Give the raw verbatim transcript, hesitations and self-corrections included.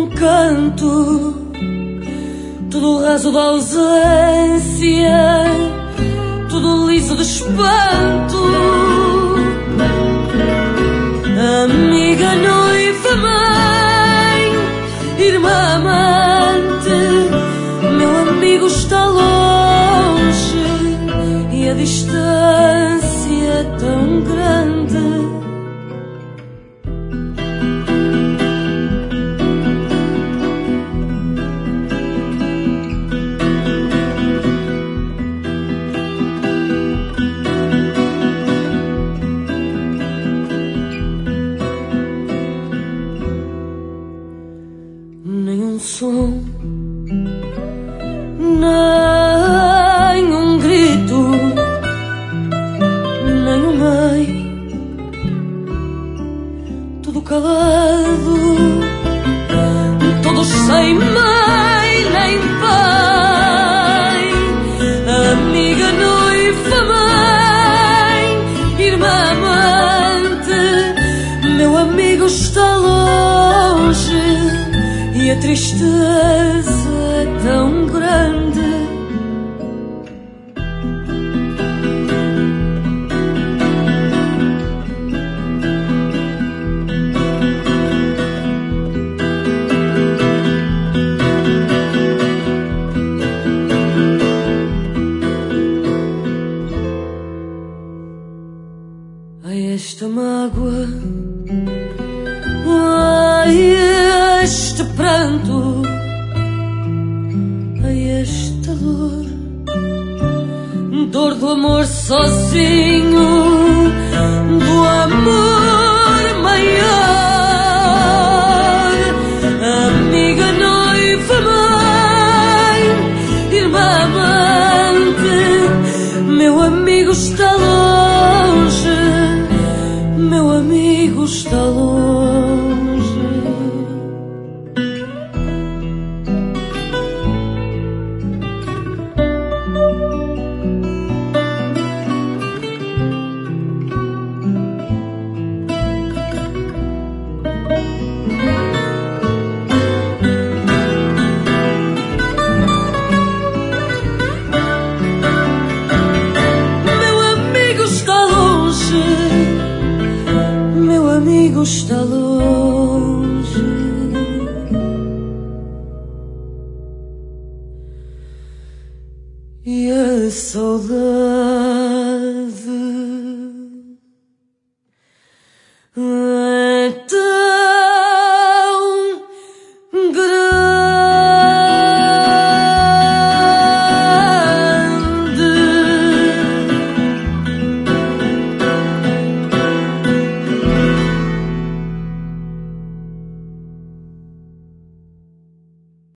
canto, tudo raso de ausência, tudo liso de espanto. Amiga, noiva, mãe, irmã, amante, meu amigo está longe e a distância é tão grande. Som, nem um grito, nem um ai, tudo calado, todos sem mãe nem pai. Amiga, noiva, mãe, irmã, amante, meu amigo está longe e a tristeza é tão grande. Ai, esta mágoa, ai, este pranto, ai, esta dor, dor do amor sozinho, do amor maior. Amiga, noiva, mãe, irmã, amante, meu amigo está longe, meu amigo está longe. Está longe e a saudade